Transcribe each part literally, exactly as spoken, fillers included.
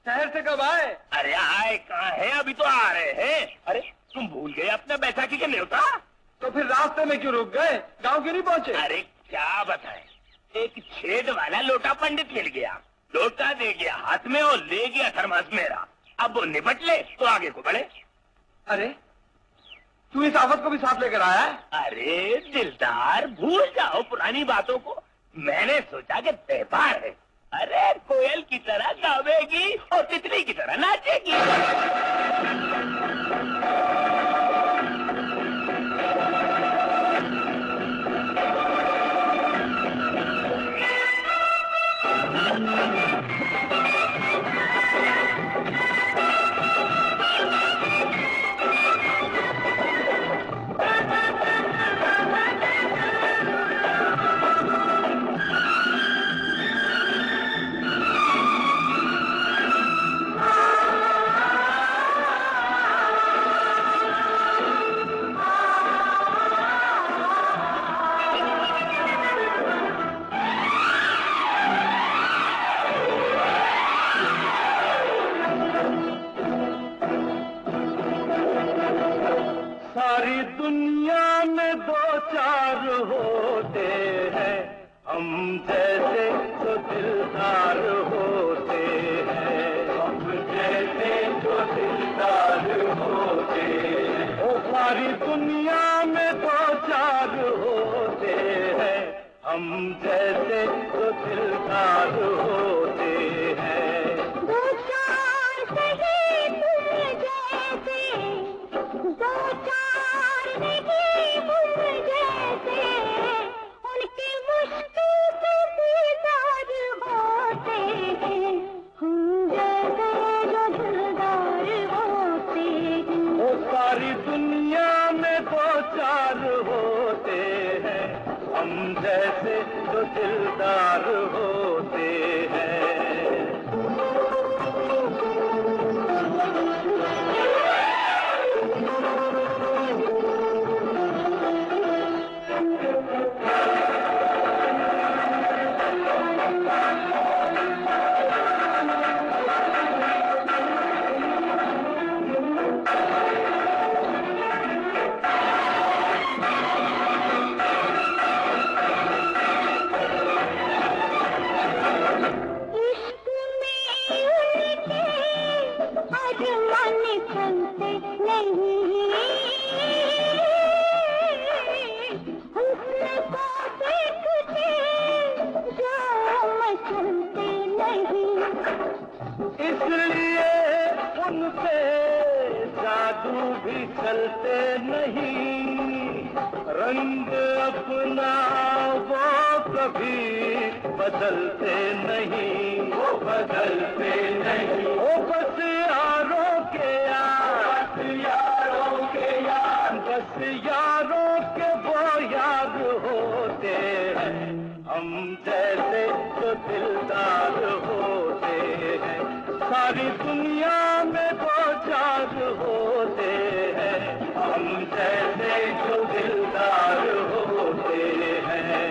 शहर से कब आए? अरे आए कहाँ है, अभी तो आ रहे हैं। अरे तुम भूल गए अपना बैसाखी के न्योता? तो फिर रास्ते में क्यों रुक गए, गांव क्यों नहीं पहुँचे? अरे क्या बताएं, एक छेद वाला लोटा पंडित मिल गया, लोटा दे गया हाथ में और ले गया थर्मास मेरा। अब वो निपट ले तो आगे को बढ़े। अरे तू इस आफत को भी साथ लेकर आया है? अरे दिलदार, भूल जाओ पुरानी बातों को। मैंने सोचा कि त्योहार है, अरे कोयल की तरह गावेगी और तितली की तरह नाचेगी। सारी दुनिया में दो चार होते हैं, हम जैसे जो दिलदार होते हैं, हम जैसे जो दिलदार होते हैं। ओ सारी दुनिया में दो चार होते हैं, हम जैसे जो दिलदार होते हैं। दो चार सही तुम जैसे, दो चार नहीं तुम जैसे, उनकी मुश्किल से दीदार होते हैं, हम जैसे जो दिलदार होते हैं। वो सारी दुनिया में दो चार होते हैं, हम जैसे जो दिलदार होते हैं। इसलिए उन पे जादू भी चलते नहीं, रंग अपना वो कभी बदलते नहीं, वो बदलते नहीं। वो बस यारों के यार, बस यारों के यार, बस यारों के वो यार होते हैं, हम जैसे जो दिलदार होते हैं। सारी दुनिया में दो चार होते हैं, हम जैसे जो दिलदार होते हैं।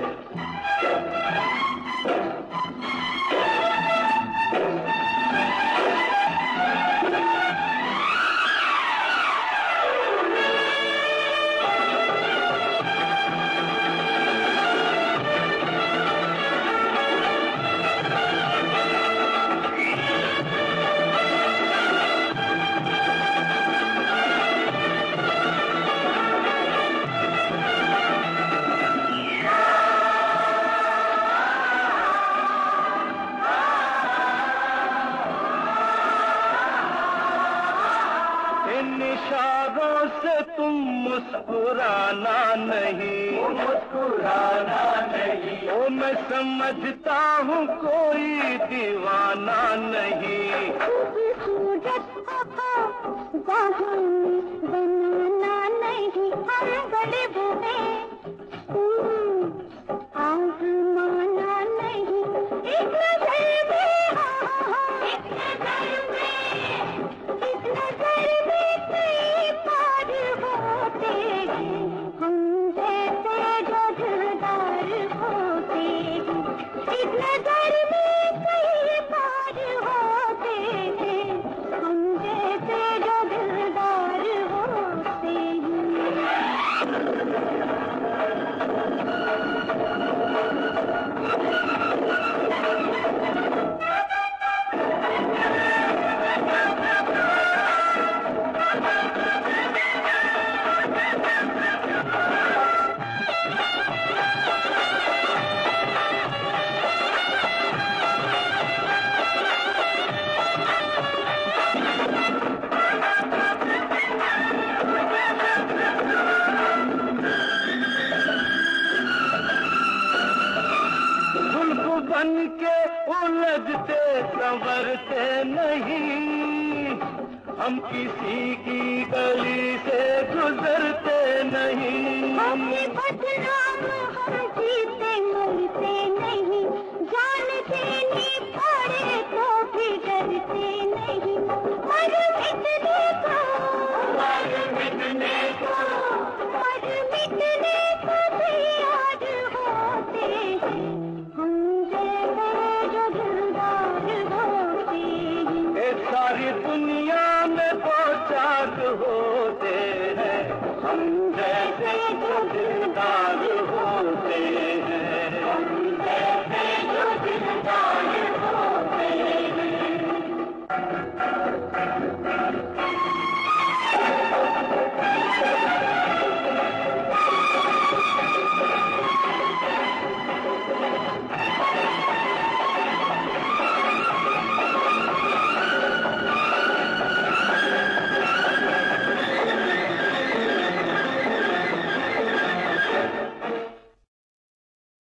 इशारों से तुम मुस्कुराना नहीं, मुस्कुराना नहीं। ओ मैं समझता हूँ कोई दीवाना नहीं। खूबसूरत बनाना नहीं, हम बड़े बुरे आजमाना नहीं। एक नजर में, एक नजर में, एक नजर में कई पार होते हैं, हम जैसे जो दिलदार होते हैं। एक नजर में कई पार होते के उलझते संवरते नहीं, हम किसी की गली से गुजरते नहीं। हम बदनाम हम जीते मरते नहीं, जान देनी पड़े तो भी डरते नहीं। मर मिटने को मर मिटने को मर मिटने को तैयार होते हैं हम जैसे जो दिलदार होते हैं। इस सारी दुनिया में दो चार होते हैं हम